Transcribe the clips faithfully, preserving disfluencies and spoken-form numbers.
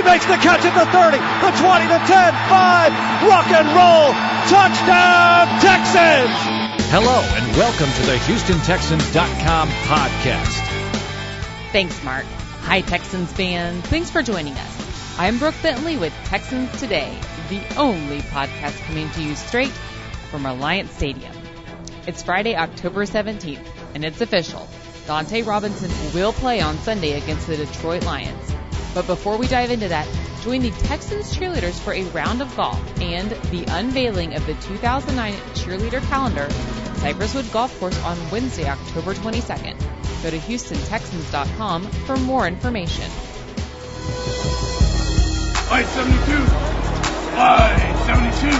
He makes the catch at the thirty, the twenty, the ten, five. Rock and roll. Touchdown, Texans. Hello, and welcome to the Houston Texans dot com podcast. Thanks, Mark. Hi, Texans fans. Thanks for joining us. I'm Brooke Bentley with Texans Today, the only podcast coming to you straight from Reliant Stadium. It's Friday, October seventeenth, and it's official. Dontae Robinson will play on Sunday against the Detroit Lions. But before we dive into that, join the Texans cheerleaders for a round of golf and the unveiling of the two thousand nine cheerleader calendar at Cypress Wood Golf Course on Wednesday, October twenty-second. Go to Houston Texans dot com for more information. Fight seventy-two. Fight seventy-two.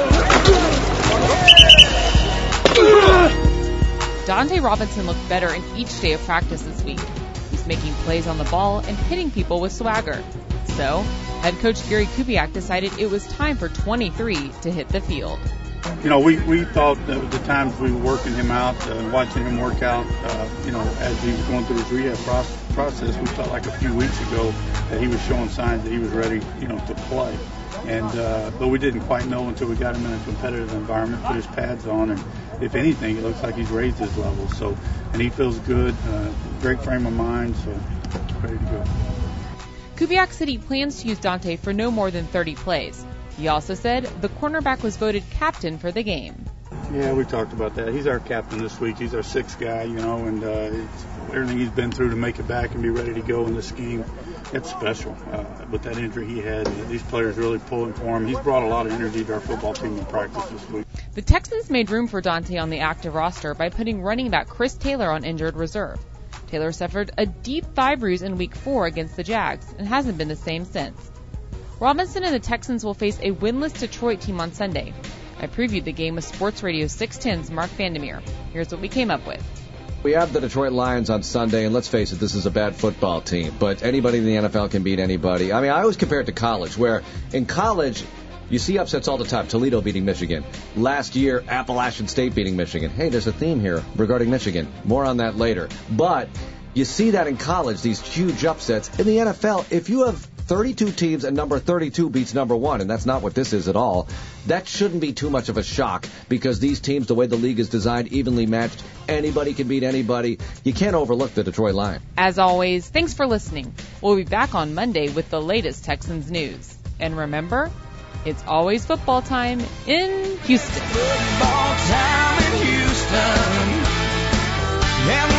Dontae Robinson looked better in each day of practice this week. He's making plays on the ball and hitting people with swagger. So, head coach Gary Kubiak decided it was time for twenty-three to hit the field. You know, we, we thought that with the times we were working him out, uh, watching him work out, uh, you know, as he was going through his rehab process, we felt like a few weeks ago that he was showing signs that he was ready, you know, to play. And uh, but we didn't quite know until we got him in a competitive environment, put his pads on, and if anything, it looks like he's raised his level. So, and he feels good, uh, great frame of mind, so ready to go. Kubiak said he plans to use Dontae for no more than thirty plays. He also said the cornerback was voted captain for the game. Yeah, we talked about that. He's our captain this week. He's our sixth guy, you know, and uh, it's everything he's been through to make it back and be ready to go in this game. It's special. Uh, with that injury he had, these players really pulling for him. He's brought a lot of energy to our football team in practice this week. The Texans made room for Dontae on the active roster by putting running back Chris Taylor on injured reserve. Taylor suffered a deep thigh bruise in week four against the Jags and hasn't been the same since. Robinson and the Texans will face a winless Detroit team on Sunday. I previewed the game with Sports Radio six ten's Mark Vandermeer. Here's what we came up with. We have the Detroit Lions on Sunday, and let's face it, this is a bad football team. But anybody in the N F L can beat anybody. I mean, I always compare it to college, where in college, you see upsets all the time. Toledo beating Michigan. Last year, Appalachian State beating Michigan. Hey, there's a theme here regarding Michigan. More on that later. But you see that in college, these huge upsets. In the N F L, if you have thirty-two teams and number thirty-two beats number one, and that's not what this is at all, that shouldn't be too much of a shock because these teams, the way the league is designed, evenly matched, anybody can beat anybody. You can't overlook the Detroit Lions. As always, thanks for listening. We'll be back on Monday with the latest Texans news. And remember, it's always football time in Houston. Football time in Houston. And